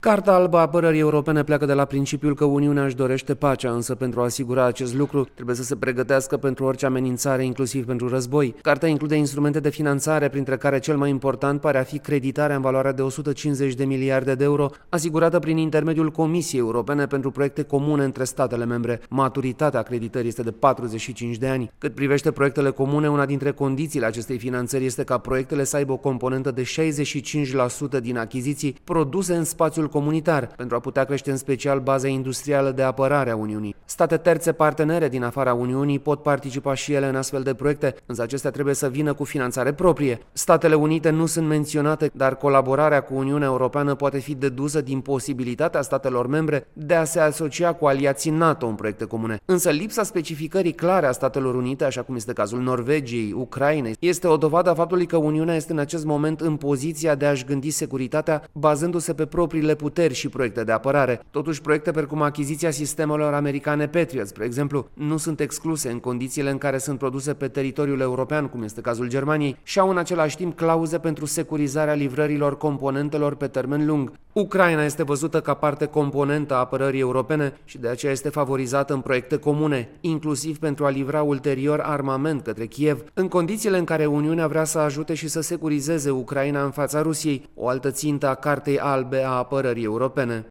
Carta albă a apărării europene pleacă de la principiul că Uniunea își dorește pacea, însă pentru a asigura acest lucru trebuie să se pregătească pentru orice amenințare, inclusiv pentru război. Carta include instrumente de finanțare, printre care cel mai important pare a fi creditarea în valoare de 150 de miliarde de euro, asigurată prin intermediul Comisiei Europene pentru proiecte comune între statele membre. Maturitatea acreditării este de 45 de ani. Cât privește proiectele comune, una dintre condițiile acestei finanțări este ca proiectele să aibă o componentă de 65% din achiziții produse în spațiul comunitar, pentru a putea crește în special baza industrială de apărare a Uniunii. State terțe partenere din afara Uniunii pot participa și ele în astfel de proiecte, însă acestea trebuie să vină cu finanțare proprie. Statele Unite nu sunt menționate, dar colaborarea cu Uniunea Europeană poate fi dedusă din posibilitatea statelor membre de a se asocia cu aliații NATO în proiecte comune. Însă lipsa specificării clare a Statelor Unite, așa cum este cazul Norvegiei, Ucrainei, este o dovadă a faptului că Uniunea este în acest moment în poziția de a-și gândi securitatea bazându-se pe propriile puteri și proiecte de apărare. Totuși, proiecte precum achiziția sistemelor americane Patriot, spre exemplu, nu sunt excluse în condițiile în care sunt produse pe teritoriul european, cum este cazul Germaniei, și au în același timp clauze pentru securizarea livrărilor componentelor pe termen lung. Ucraina este văzută ca parte componentă a apărării europene și de aceea este favorizată în proiecte comune, inclusiv pentru a livra ulterior armament către Kiev, în condițiile în care Uniunea vrea să ajute și să securizeze Ucraina în fața Rusiei, o altă țintă a Cartei albe a apărării europene.